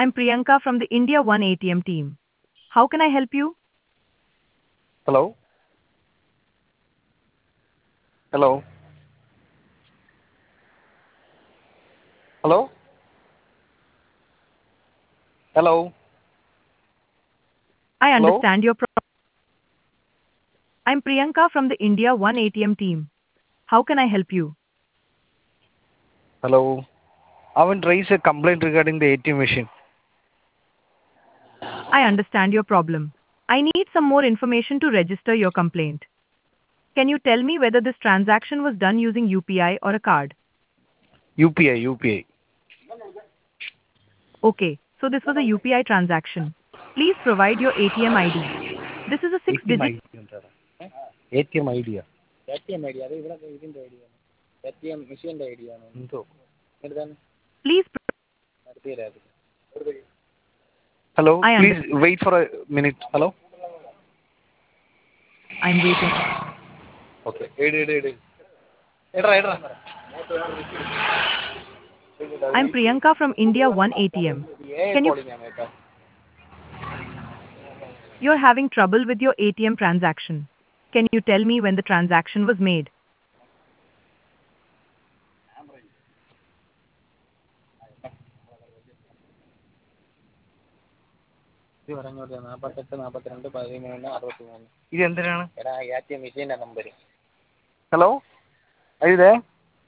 I'm Priyanka from the India One ATM team. How can I help you? Hello? Hello? Hello? Hello? I Hello? understand your problem. I'm Priyanka from the India One ATM team. How can I help you? Hello? I want to raise a complaint regarding the ATM machine. I understand your problem. I need some more information to register your complaint. Can you tell me whether this transaction was done using UPI or a card? UPI. Okay, so this was a UPI transaction. Please provide your ATM ID. This is a ATM six-digit. ID ಅಂತಾರ ATM ID ATM ID ಅದು ഇവിടെ ഇതിന്റെ idea ആണ് ATM മെഷീന്റെ idea ആണ് എന്തോ എടുത്താണ് Please, നടത്തിയത് Hello, I please understand. wait for a minute. Hello? I'm waiting. Okay. എടാ I'm Priyanka from India One ATM. Can you? Calling ആണ് കേട്ടോ You're having trouble with your ATM transaction. Can you tell me when the transaction was made? ഇത് പറഞ്ഞോട്ടെ 48 42 13 63 ഇത് എന്തിനാണ്? എടാ ATM മെഷീന്റെ number Hello? Are you there?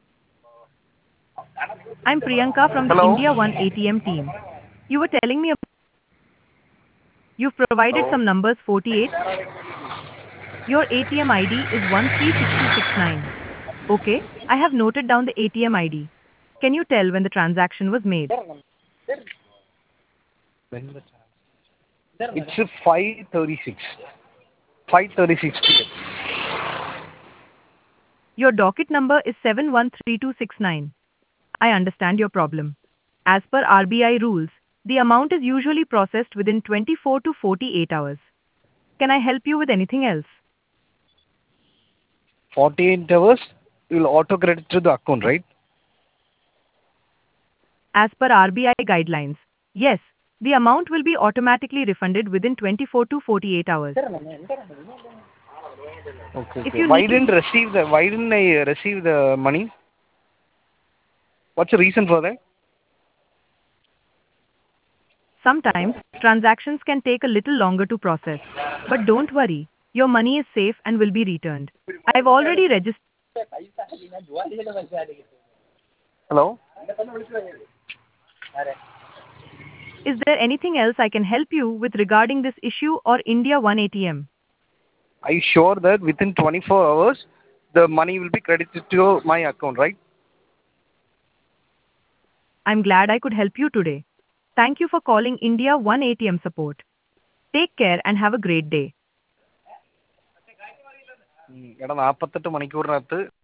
I'm Priyanka from the Hello? India One ATM team. You were telling me you've provided Hello? some numbers 48. Your ATM ID is 136269. Okay, I have noted down the ATM ID. Can you tell when the transaction was made? When the It's 5:36. 5:36 p.m. Your docket number is 713269. I understand your problem. As per RBI rules, the amount is usually processed within 24 to 48 hours. Can I help you with anything else? 48 hours, you will auto credit to the account, right? As per RBI guidelines, yes, the amount will be automatically refunded within 24 to 48 hours. Okay. If Okay. you Why need, didn't I receive the money? What's the reason for that? sometimes transactions can take a little longer to process. But don't worry, your money is safe and will be returned. I've already registered. Hello? Is there anything else I can help you with regarding this issue or India One ATM? Are you sure that within 24 hours the money will be credited to my account, right? I'm glad I could help you today. Thank you for calling India One ATM support. Take care and have a great day. എടാ 48 മണിക്കൂറിനകത്ത്